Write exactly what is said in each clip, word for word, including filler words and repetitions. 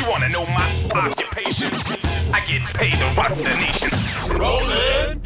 want to know my occupation? I get paid to rock the nation. Rolling.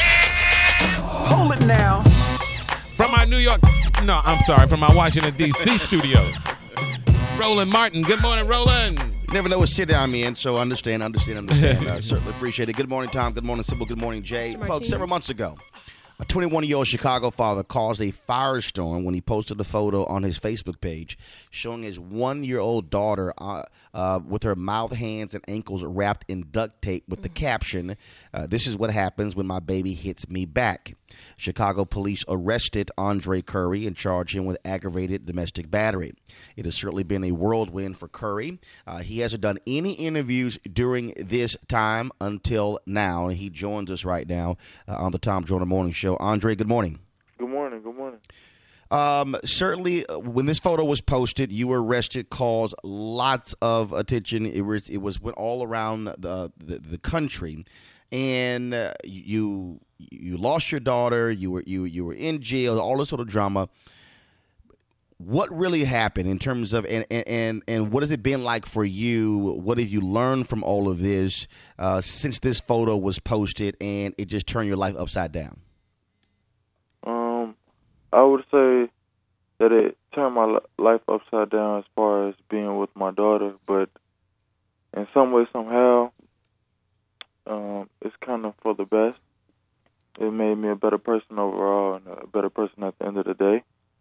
Hold it now. From my New York, no, I'm sorry, from my Washington, D C studios. Roland Martin. Good morning, Roland. You never know what city I'm in, so understand, understand, understand. I certainly appreciate it. Good morning, Tom. Good morning, Sybil. Good morning, Jay. Folks, several months ago, a twenty-one-year-old Chicago father caused a firestorm when he posted a photo on his Facebook page showing his one-year-old daughter uh, uh, with her mouth, hands, and ankles wrapped in duct tape with the caption, uh, "This is what happens when my baby hits me back." Chicago police arrested Andre Curry and charged him with aggravated domestic battery. It has certainly been a whirlwind for Curry. Uh, he hasn't done any interviews during this time until now, and he joins us right now uh, on the Tom Joyner Morning Show. Andre, good morning. Good morning. Good morning. Um, certainly, uh, when this photo was posted, you were arrested, caused lots of attention. It was it was went all around the the, the country, and uh, you you lost your daughter. You were you you were in jail. All this sort of drama. What really happened in terms of and and and what has it been like for you? What have you learned from all of this uh, since this photo was posted and it just turned your life upside down? Um, I would say that it turned my life upside down as far as being with my daughter, but in some way, somehow, um, it's kind of for the best. It made me a better person overall and a better person at the end of the day.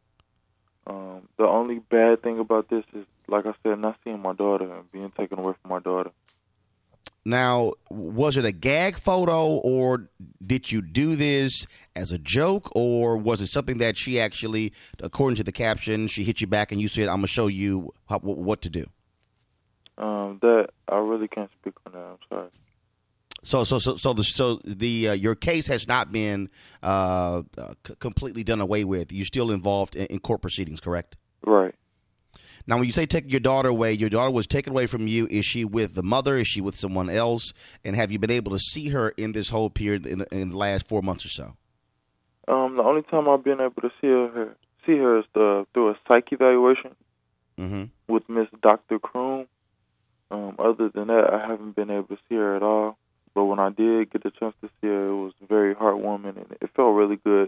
Um, the only bad thing about this is, like I said, not seeing my daughter and being taken away from my daughter. Now, was it a gag photo, or did you do this as a joke, or was it something that she actually, according to the caption, she hit you back and you said, "I'm going to show you how, what to do"? Um, that I really can't speak on that. I'm sorry. So, so, so, so the so the uh, your case has not been uh, uh, c- completely done away with. You're still involved in, in court proceedings, correct? Right. Now, when you say taking your daughter away, your daughter was taken away from you. Is she with the mother? Is she with someone else? And have you been able to see her in this whole period in the, in the last four months or so? Um, the only time I've been able to see her see her is the, through a psych evaluation Mm-hmm. with Miss Doctor Kroom. Um, other than that, I haven't been able to see her at all. But when I did get the chance to see her, it was very heartwarming, and it felt really good.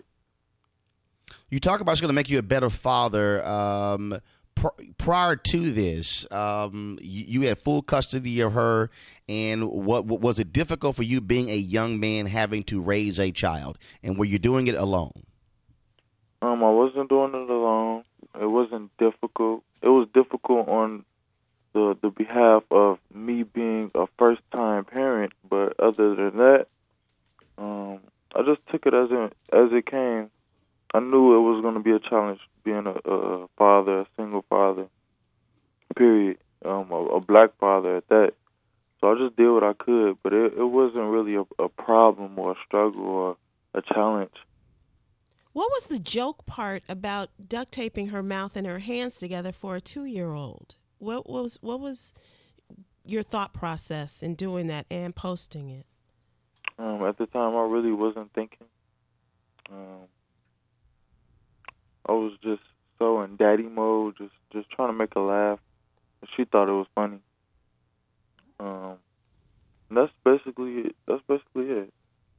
You talk about it's going to make you a better father. Um, pr- prior to this, um, you, you had full custody of her, and what, what was it difficult for you being a young man having to raise a child, and were you doing it alone? Um, I wasn't doing it alone. It wasn't difficult. It was difficult on the the behalf of me being a first time parent, but other than that, um, I just took it as it as it came. I knew it was going to be a challenge being a, a father, a single father, period, um, a, a black father at that. So I just did what I could, but it, it wasn't really a, a problem or a struggle or a challenge. What was the joke part about duct taping her mouth and her hands together for a two-year-old? What was what was your thought process in doing that and posting it? Um, at the time, I really wasn't thinking. Um, I was just so in daddy mode, just, just trying to make her laugh. She thought it was funny. Um, and that's basically it. That's basically it.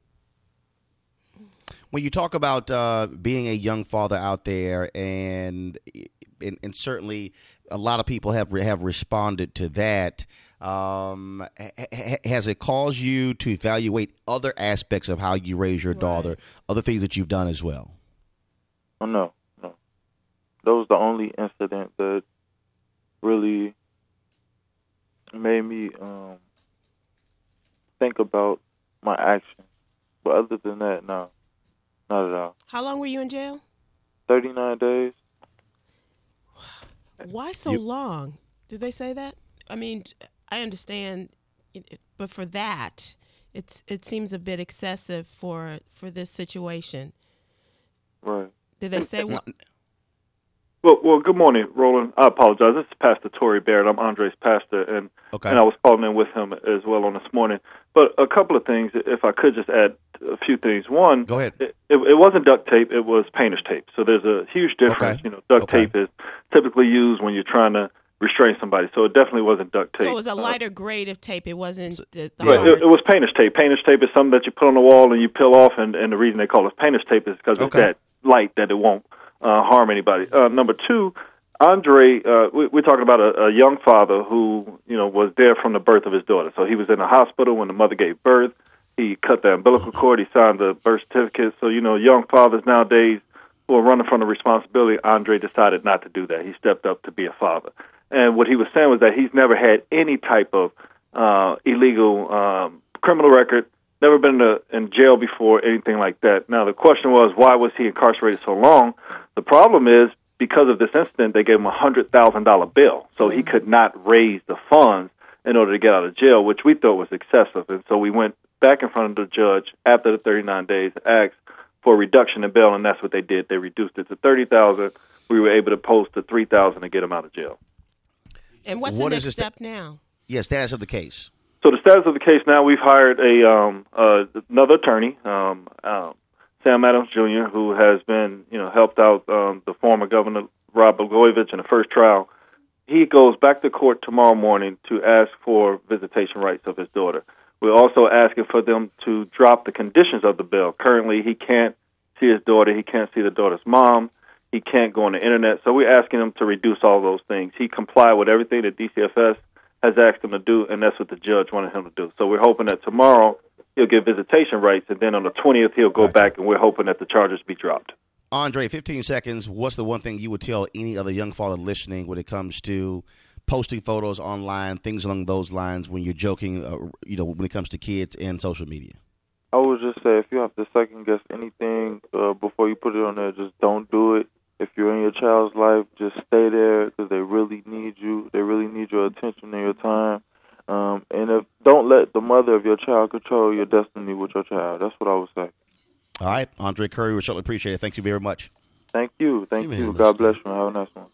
When you talk about uh, being a young father out there, and, and and certainly a lot of people have have responded to that, um, ha- has it caused you to evaluate other aspects of how you raise your daughter, right. Other things that you've done as well? Oh, no, no. That was the only incident that really made me um, think about my actions. But other than that, no. Not at all. How long were you in jail? thirty-nine days. Why so you, long? Did they say that? I mean, I understand, but for that, it's it seems a bit excessive for for this situation. Right. Did they say what? Well, well, good morning, Roland. I apologize. This is Pastor Tory Barrett. I'm Andre's pastor, and okay. and I was calling in with him as well on this morning. But a couple of things, if I could just add a few things. One, go ahead. It, it, it wasn't duct tape; it was painter's tape. So there's a huge difference. Okay. You know, duct okay. tape is typically used when you're trying to restrain somebody. So it definitely wasn't duct tape. So it was a Uh, lighter grade of tape. It wasn't the, the Right, hard. it, it was painter's tape. Painter's tape is something that you put on the wall and you peel off, and, and the reason they call it painter's tape is because Okay. it's that light that it won't uh, harm anybody. Uh, number two, Andre, uh, we, we're talking about a, a young father who, you know, was there from the birth of his daughter. So he was in the hospital when the mother gave birth. He cut the umbilical cord. He signed the birth certificate. So, you know, young fathers nowadays who are running from the responsibility, Andre decided not to do that. He stepped up to be a father. And what he was saying was that he's never had any type of uh, illegal um, criminal record, never been to, in jail before, anything like that. Now, the question was, why was he incarcerated so long? The problem is, because of this incident, they gave him a one hundred thousand dollars bail. So he could not raise the funds in order to get out of jail, which we thought was excessive. And so we went back in front of the judge after the thirty-nine days, asked for a reduction in bail, and that's what they did. They reduced it to thirty thousand dollars. We were able to post to three thousand dollars to get him out of jail. And what's What the is next the step now? Yeah, status of the case. So the status of the case now, we've hired a um, uh, another attorney, um, uh, Sam Adams Junior, who has been, you know, helped out um, the former Governor Rod Blagojevich in the first trial. He goes back to court tomorrow morning to ask for visitation rights of his daughter. We're also asking for them to drop the conditions of the bill. Currently, he can't see his daughter. He can't see the daughter's mom. He can't go on the internet. So we're asking him to reduce all those things. He complied with everything that D C F S has asked him to do, and that's what the judge wanted him to do. So we're hoping that tomorrow he'll get visitation rights, and then on the twentieth he'll go Gotcha. back, and we're hoping that the charges be dropped. Andre, fifteen seconds. What's the one thing you would tell any other young father listening when it comes to posting photos online, things along those lines, when you're joking, uh, you know, when it comes to kids and social media? I would just say if you have to second guess anything uh, before you put it on there, just don't do it. If you're in your child's life, just stay there because they really need you. They really need your attention and your time. Um, and if don't let the mother of your child control your destiny with your child. That's what I would say. All right, Andre Curry, we certainly appreciate it. Thank you very much. Thank you. Thank Hey, man, you. let's God do bless it. you. Have a nice one.